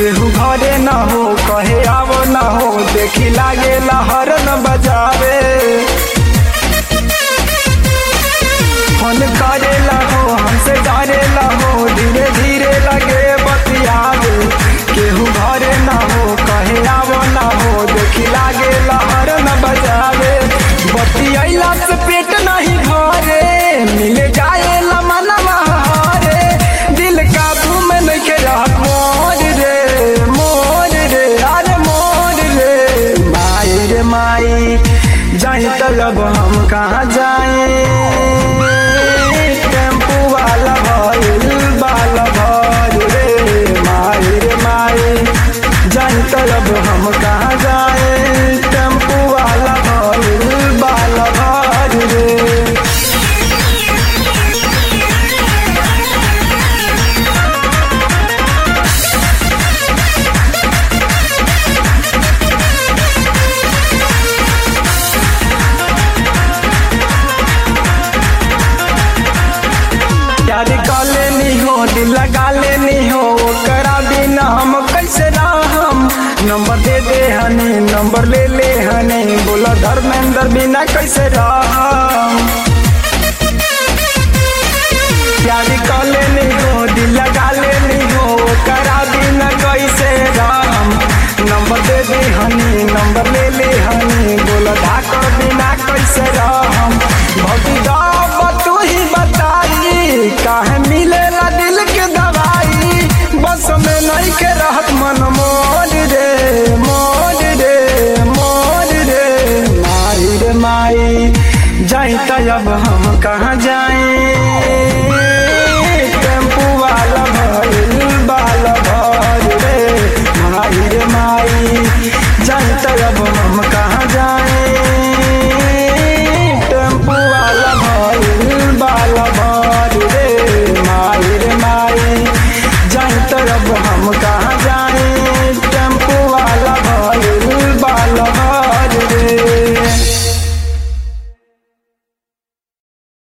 केहू घरे न हो कहे आवो न हो, देखी लागे लहर न बजावे। फोन करे हो हमसे डरे हो, धीरे धीरे लगे बतियावे। केहू घरे न हो कहे आवो न हो, देखी लागे लहर न बजावे। बतियाइला से पेट नहीं भरे, मिले जाए मनवा हारे। दिल काबू में नहीं रहत मोर रे, मोर रे, अरे मोर रे। माई रे माई जाई तलब हम कहाँ जाए, टेम्पू वाला भइल बाला भर रे। माई रे माई जाई तलब हम कहाँ जाए, टेम्पू वाला भइल बाला भर रे। प्यार कर लेनी हो, दिल लगा लेनी हो, करा बिना हम कैसे रहम। नंबर दे दे हनी, नंबर ले ले हनी, बोला धर्मेंद्र बिना कैसे रहम। प्यार कर लेनी हो, दिल लगा लेनी हो, करा बिना कैसे रहम। नंबर दे दे हनी, नंबर ले ले हनी, बोला धाकर बिना कैसे रहम। भौजी तू ही बताई काहे मिलेला दिल के दवाई, बस में नहीं के रहत मन मोर रे, मोर रे, मोर रे। माई रे माई जाई तब हम कहाँ जाए।